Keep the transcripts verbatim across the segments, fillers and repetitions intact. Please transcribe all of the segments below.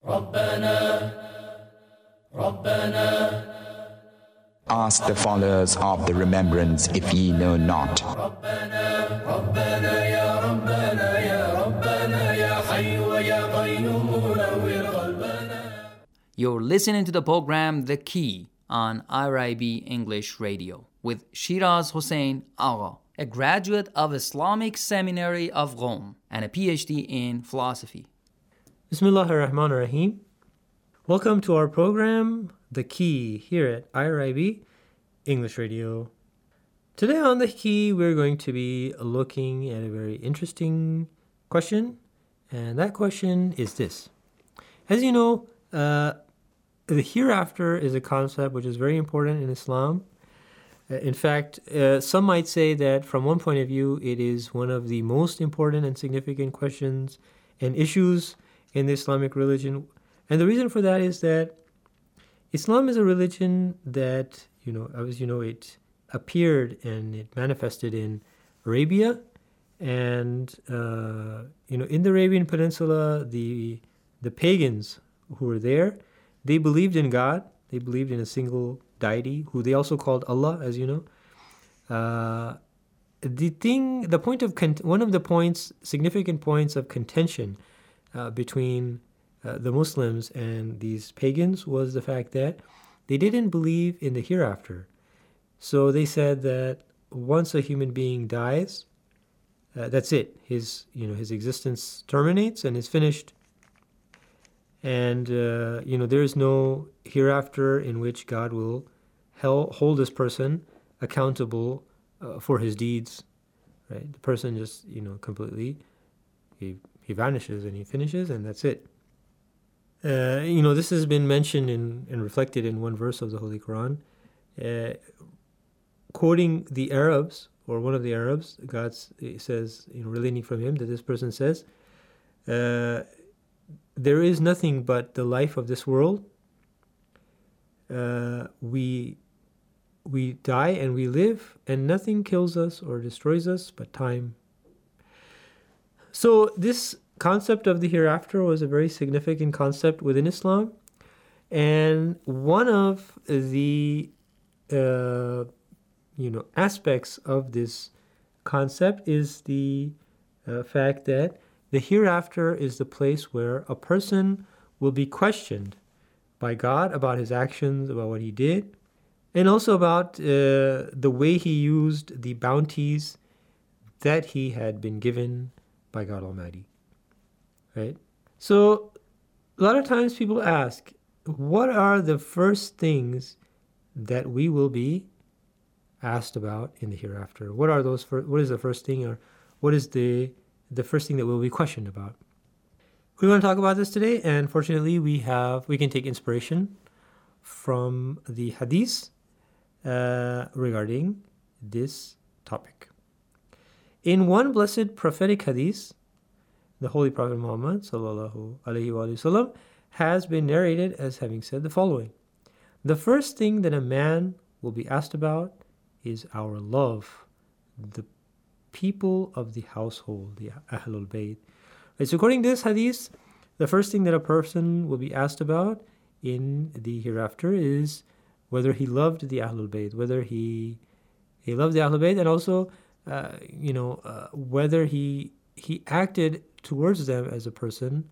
Ask the followers of the remembrance if ye know not. You're listening to the program The Key on I R I B English Radio with Shiraz Hossein Agha, a graduate of Islamic Seminary of Rome and a P H D in philosophy. Bismillah ar-Rahman ar-Rahim. Welcome to our program, The Key, here at I R I B English Radio. Today on The Key, we're going to be looking at a very interesting question, and that question is this. As you know, uh, the hereafter is a concept which is very important in Islam. Uh, in fact, uh, some might say that from one point of view, it is one of the most important and significant questions and issues in the Islamic religion. And the reason for that is that Islam is a religion that, you know, as you know, it appeared and it manifested in Arabia. And, uh, you know, in the Arabian Peninsula, the the pagans who were there, they believed in God. They believed in a single deity, who they also called Allah, as you know. Uh, the thing, the point of, con- one of the points, significant points of contention uh, between uh, the Muslims and these pagans was the fact that they didn't believe in the hereafter. So they said that once a human being dies, uh, that's it. His, you know, his existence terminates and is finished. And, uh, you know, there is no hereafter in which God will hel- hold this person accountable uh, for his deeds, right? The person just, you know, completely, he, he vanishes and he finishes and that's it. Uh, you know, this has been mentioned in, and reflected in one verse of the Holy Quran. Uh, quoting the Arabs, or one of the Arabs, God says, you know, relating from him, that this person says, uh, there is nothing but the life of this world. Uh, we we die and we live, and nothing kills us or destroys us but time. So this concept of the hereafter was a very significant concept within Islam, and one of the uh, you know aspects of this concept is the uh, fact that the hereafter is the place where a person will be questioned by God about his actions, about what he did, and also about uh, the way he used the bounties that he had been given by God Almighty. Right? So, a lot of times people ask, what are the first things that we will be asked about in the hereafter? What are those? First, what is the first thing, or what is the the first thing that we'll be questioned about? We want to talk about this today, and fortunately we have we can take inspiration from the hadith uh, regarding this topic. In one blessed prophetic hadith, the Holy Prophet Muhammad sallallahu alaihi wasallam has been narrated as having said the following: the first thing that a man will be asked about is our love, the people of the household, the Ahlul Bayt. Right, so according to this hadith, the first thing that a person will be asked about in the hereafter is whether he loved the Ahlul Bayt, whether he he loved the Ahlul Bayt, and also, uh, you know, uh, whether he he acted towards them as a person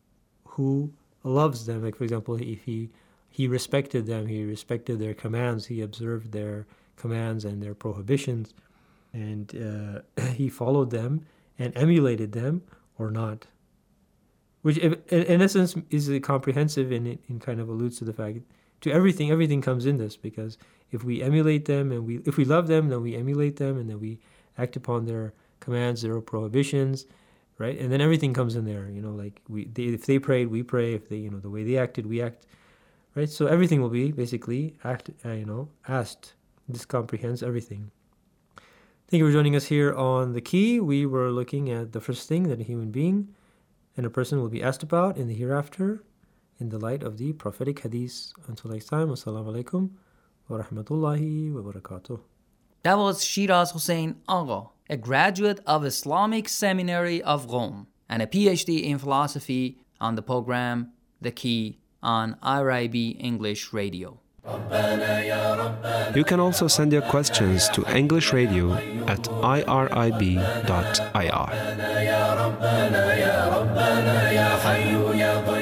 who loves them. Like, for example, if he he respected them, he respected their commands, he observed their commands and their prohibitions, and uh, he followed them and emulated them or not. Which, in, in essence, is comprehensive, and it, it kind of alludes to the fact, to everything, everything comes in this, because if we emulate them, and we if we love them, then we emulate them, and then we act upon their commands, their prohibitions, right? And then everything comes in there, you know, like we they, if they prayed, we pray. If they, you know, the way they acted, we act, right? So everything will be basically act, uh, you know, asked. This comprehends everything. Thank you for joining us here on The Key. We were looking at the first thing that a human being and a person will be asked about in the hereafter in the light of the prophetic hadith. Until next time, wassalamu alaikum wa rahmatullahi wa barakatuh. That was Shiraz Hossein Agha, a graduate of Islamic Seminary of Rome and a P H D in philosophy, on the program The Key on I R I B English Radio. You can also send your questions to English Radio at I R I B dot I R.